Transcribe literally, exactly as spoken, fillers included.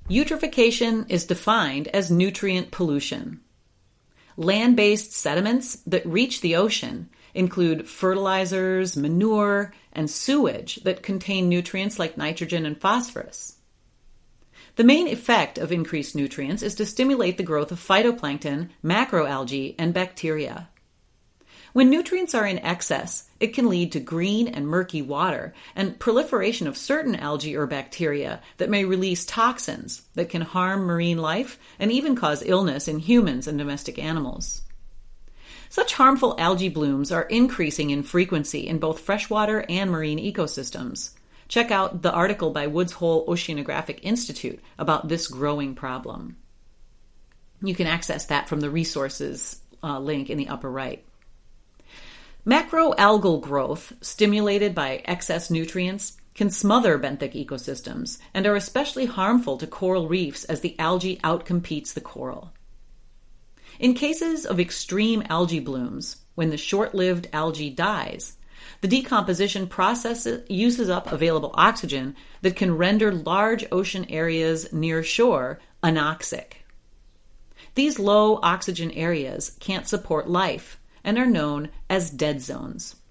Eutrophication is defined as nutrient pollution. Land-based sediments that reach the ocean include fertilizers, manure, and sewage that contain nutrients like nitrogen and phosphorus. The main effect of increased nutrients is to stimulate the growth of phytoplankton, macroalgae, and bacteria. When nutrients are in excess, it can lead to green and murky water and proliferation of certain algae or bacteria that may release toxins that can harm marine life and even cause illness in humans and domestic animals. Such harmful algae blooms are increasing in frequency in both freshwater and marine ecosystems. Check out the article by Woods Hole Oceanographic Institute about this growing problem. You can access that from the resources uh, link in the upper right. Macroalgal growth, stimulated by excess nutrients, can smother benthic ecosystems and are especially harmful to coral reefs as the algae outcompetes the coral. In cases of extreme algae blooms, when the short-lived algae dies, the decomposition process uses up available oxygen that can render large ocean areas near shore anoxic. These low oxygen areas can't support life and are known as dead zones.